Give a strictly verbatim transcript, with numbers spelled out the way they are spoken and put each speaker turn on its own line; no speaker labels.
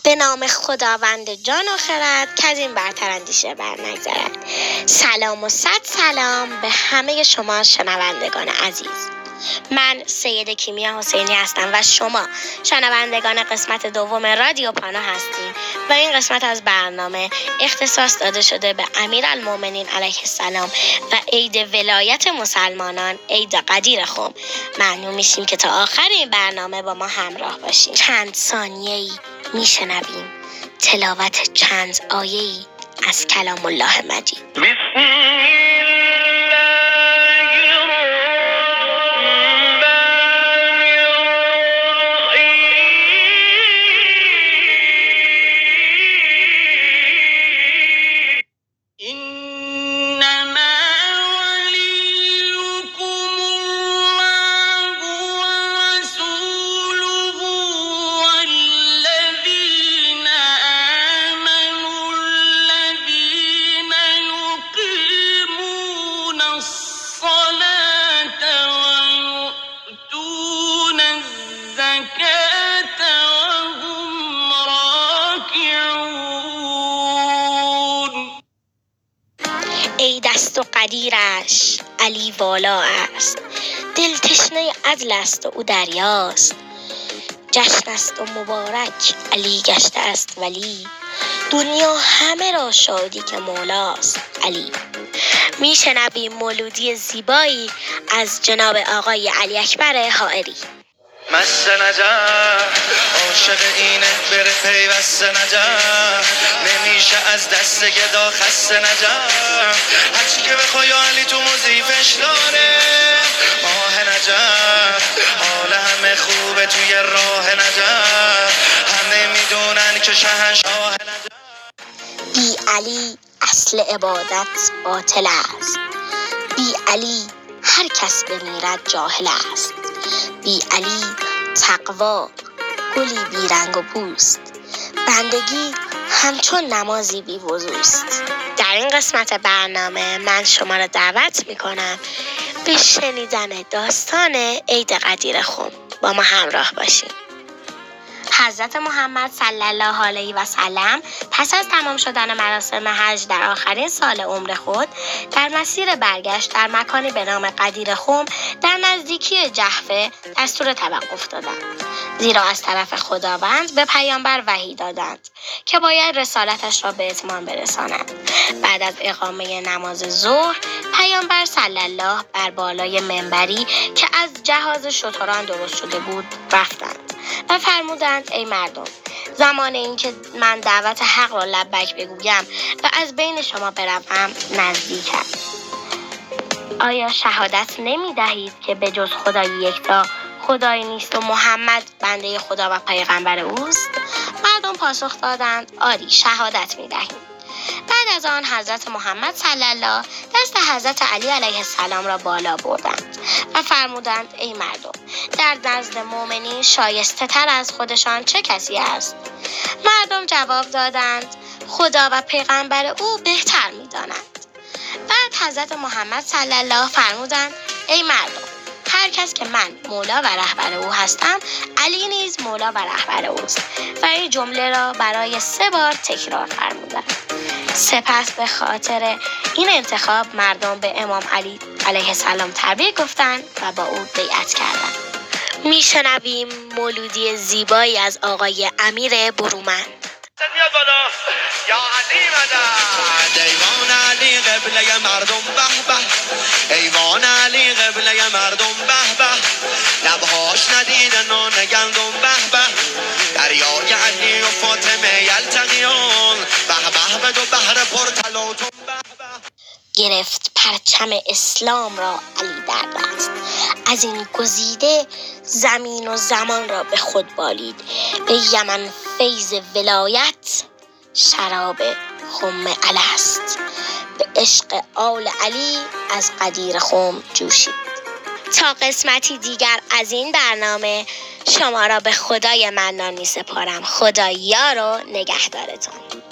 به نام خداوند جان و خرد که از این برتر اندیشه بر نگذرد. سلام و صد سلام به همه شما شنوندگان عزیز. من سید کیمیا حسینی هستم و شما شنوندگان قسمت دوم رادیو پانا هستیم و این قسمت از برنامه اختصاص داده شده به امیرالمومنین علیه السلام و عید ولایت مسلمانان، عید قدیر خم. ممنون میشیم که تا آخر این برنامه با ما همراه باشیم. چند ثانیه‌ای میشنویم تلاوت چند آیه‌ای از کلام الله مجید. ای دست و قدیرش علی والا است، دل تشنه عدل است و او دریاست. جشن است و مبارک علی گشته است ولی، دنیا همه را شادی که مولاست علی. میشنویم مولودی زیبایی از جناب آقای علی اکبر حائری.
مست نجف عاشق اینه بره پیوست نجف، نمیشه از دست گدا خسته نجف، هرچی که بخوای علی تو مضیفش داره. ماه نجف حال همه خوبه توی راه نجف، همه میدونن که شهنشاه نجف.
بی علی اصل عبادت باطل است، بی علی هر کس بمیرد جاهل است. بی علی تقوا گلی بی رنگ و پوست، بندگی همچون نمازی بی وضوست. در این قسمت برنامه من شما را دعوت میکنم به شنیدن داستان عید قدیر خم. با ما همراه باشید. حضرت محمد صلی الله علیه و سلم پس از تمام شدن مراسم حج در آخرین سال عمر خود در مسیر برگشت در مکانی به نام قدیر خم در نزدیکی جحفه دستور توقف دادند، زیرا از طرف خداوند به پیامبر وحی دادند که باید رسالتش را به اتمام برساند. بعد از اقامه نماز ظهر پیامبر صلی الله بر بالای منبری که از جهاز شتران درست شده بود رفتند و فرمودند ای مردم، زمان این که من دعوت حق را لبیک بگویم و از بین شما بروم نزدیک است. آیا شهادت نمی دهید که به جز خدای یکتا خدای نیست و محمد بنده خدا و پیغمبر اوست؟ مردم پاسخ دادند آری شهادت می دهیم. بعد از آن حضرت محمد صلی الله دست حضرت علی علیه السلام را بالا بردند و فرمودند ای مردم، در نزد مؤمنین شایسته تر از خودشان چه کسی است؟ مردم جواب دادند خدا و پیغمبر او بهتر می دانند. بعد حضرت محمد صلی الله فرمودند ای مردم، هر کس که من مولا و رهبر او هستم، علی نیز مولا و رهبر اوست. و این جمله را برای سه بار تکرار فرمودند. سپس به خاطر این انتخاب مردم به امام علی علیه السلام تبریک گفتند و با او بیعت کردند. میشنویم مولودی زیبایی از آقای امیر برومند.
بیا بالا یا علی مدد، ایوان علی قبله مردم به به، ایوان علی قبله مردم به به، لبهاش ندیدن و نگندم به به، دریای علی و فاطمه یلتقیان، به به به دو بحر پرتلاتم به به.
گرفت پرچم اسلام را علی در دست، از این گزیده زمین و زمان را به خود بالید. به یمن فیض ولایت شراب خم الست، به عشق آل علی از قدیر خم جوشید. تا قسمتی دیگر از این برنامه شما را به خدای منان می سپارم. خدا یار و نگهدارتان.